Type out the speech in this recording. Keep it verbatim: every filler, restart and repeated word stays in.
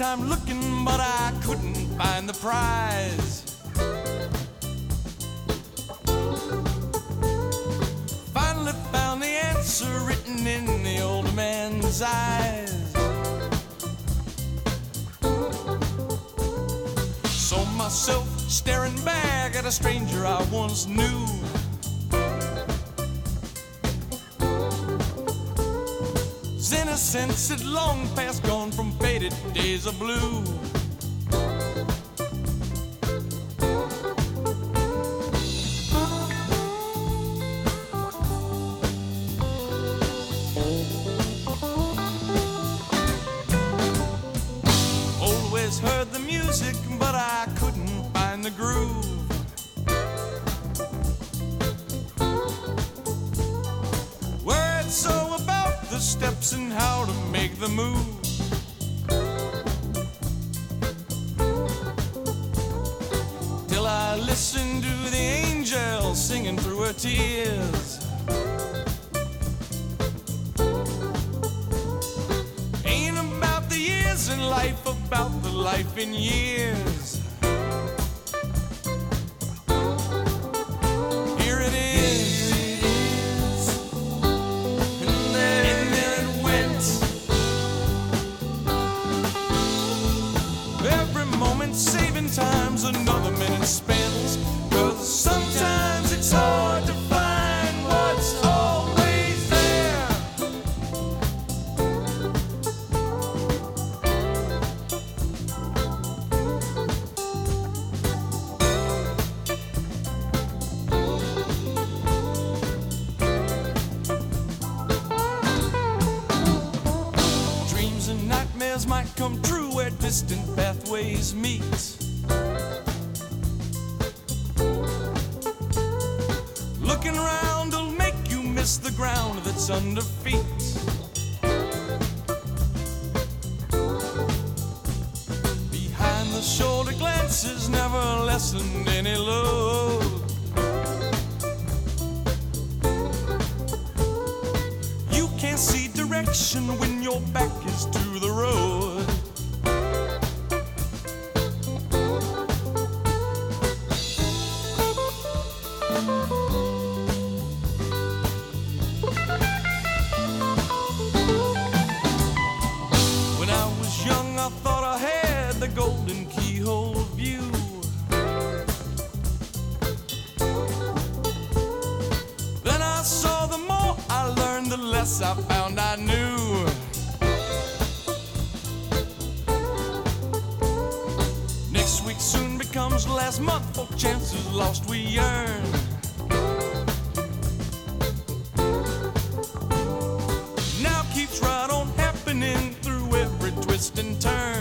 time looking, but I couldn't find the prize. Finally found the answer written in the old man's eyes. Saw myself staring back at a stranger I once knew. His innocence had long past gone from faded days of blue. Always heard the music, but I couldn't find the groove. Words so about the steps and how to make the move. Till I listened to the angel singing through her tears. Ain't about the years in life, about the life in years. Here it is, and then it went. Every moment saving time's another minute spent. 'Cause sometimes it's hard to find what's always there. Dreams and nightmares might come true where distant pathways meet. Looking around will make you miss the ground that's under feet. Behind the shoulder glances never lessened any load. You can't see direction when your back is to the road. When I was young, I thought I had the golden keyhole view. Then I saw the more I learned, the less I found I knew. Next week soon becomes last month, for chances lost we earn. Now keeps right on happening through every twist and turn.